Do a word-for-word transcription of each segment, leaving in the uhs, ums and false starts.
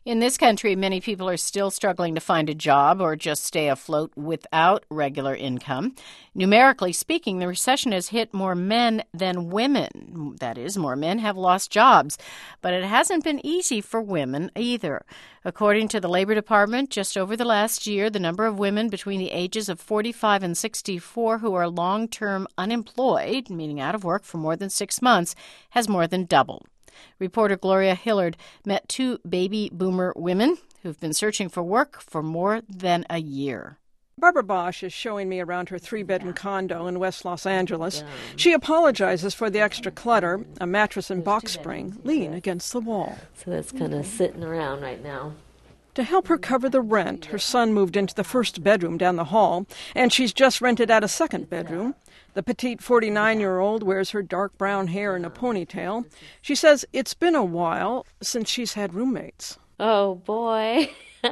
In this country, many people are still struggling to find a job or just stay afloat without regular income. Numerically speaking, the recession has hit more men than women. That is, more men have lost jobs. But it hasn't been easy for women either. According to the Labor Department, just over the last year, the number of women between the ages of forty-five and sixty-four who are long-term unemployed, meaning out of work for more than six months, has more than doubled. Reporter Gloria Hillard met two baby boomer women who've been searching for work for more than a year. Barbara Bosch is showing me around her three-bedroom condo in West Los Angeles. She apologizes for the extra clutter, a mattress and box spring lean against the wall. So that's kind of sitting around right now. To help her cover the rent, her son moved into the first bedroom down the hall, and she's just rented out a second bedroom. The petite forty-nine-year-old wears her dark brown hair in a ponytail. She says it's been a while since she's had roommates. Oh, boy.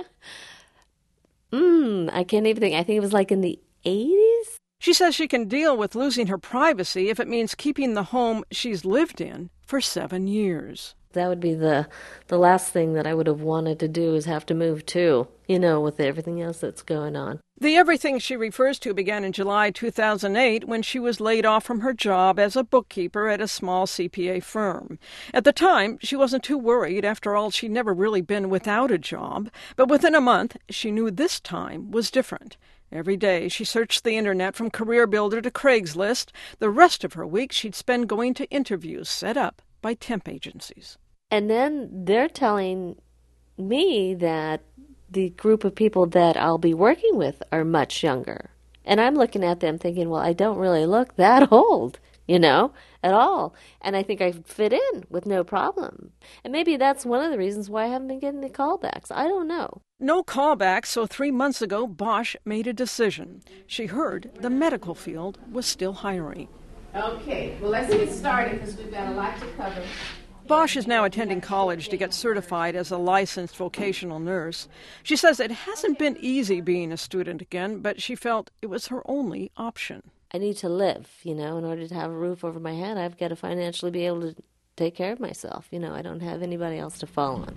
Mmm, I can't even think. I think it was like in the eighties? She says she can deal with losing her privacy if it means keeping the home she's lived in for seven years. That would be the the last thing that I would have wanted to do is have to move too, you know, with everything else that's going on. The everything she refers to began in July two thousand eight when she was laid off from her job as a bookkeeper at a small C P A firm. At the time, she wasn't too worried. After all, she'd never really been without a job. But within a month, she knew this time was different. Every day, she searched the internet from CareerBuilder to Craigslist. The rest of her week, she'd spend going to interviews set up by temp agencies. And then they're telling me that the group of people that I'll be working with are much younger. And I'm looking at them thinking, well, I don't really look that old, you know, at all. And I think I fit in with no problem. And maybe that's one of the reasons why I haven't been getting the callbacks. I don't know. No callbacks, so three months ago, Bosch made a decision. She heard the medical field was still hiring. Okay, well, let's get started because we've got a lot to cover. Bosch is now attending college to get certified as a licensed vocational nurse. She says it hasn't been easy being a student again, but she felt it was her only option. I need to live, you know, in order to have a roof over my head. I've got to financially be able to take care of myself. You know, I don't have anybody else to fall on.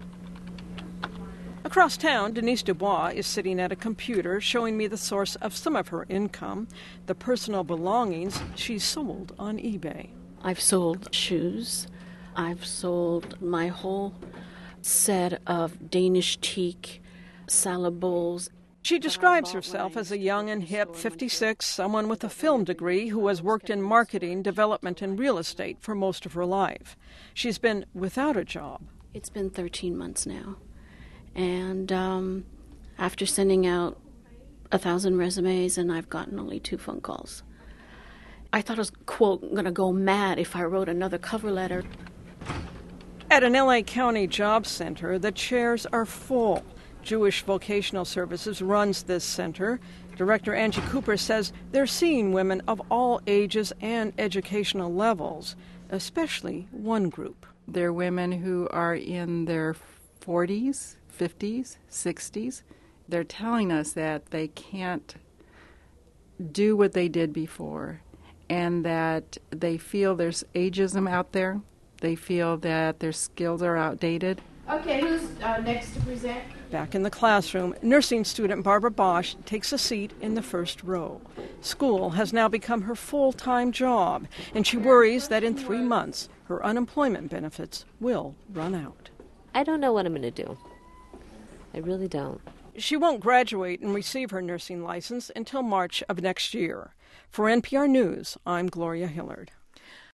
Across town, Denise Dubois is sitting at a computer showing me the source of some of her income, the personal belongings she's sold on eBay. I've sold shoes. I've sold my whole set of Danish teak salad bowls. She describes herself as a young and hip fifty-six, someone with a film degree who has worked in marketing, development, and real estate for most of her life. She's been without a job. It's been thirteen months now. And um, after sending out a thousand resumes, and I've gotten only two phone calls. I thought I was, quote, going to go mad if I wrote another cover letter. At an L A County job center, the chairs are full. Jewish Vocational Services runs this center. Director Angie Cooper says they're seeing women of all ages and educational levels, especially one group. They're women who are in their forties, fifties, sixties. They're telling us that they can't do what they did before and that they feel there's ageism out there. They feel that their skills are outdated. Okay, who's uh, next to present? Back in the classroom, nursing student Barbara Bosch takes a seat in the first row. School has now become her full-time job, and she worries that in three months, her unemployment benefits will run out. I don't know what I'm going to do. I really don't. She won't graduate and receive her nursing license until March of next year. For N P R News, I'm Gloria Hillard.